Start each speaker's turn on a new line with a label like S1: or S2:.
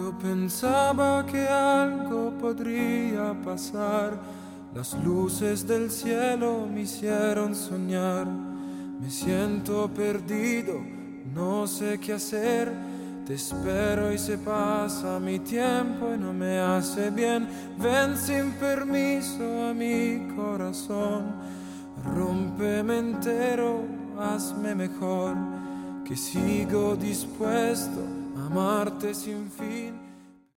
S1: Yo pensaba que algo podría pasar. Las luces del cielo me hicieron soñar. Me siento perdido, no sé qué hacer. Te espero y se pasa mi tiempo y no me hace bien. Ven sin permiso a mi corazón. Rómpeme entero, hazme mejor. Que sigo dispuesto a amarte sin fin.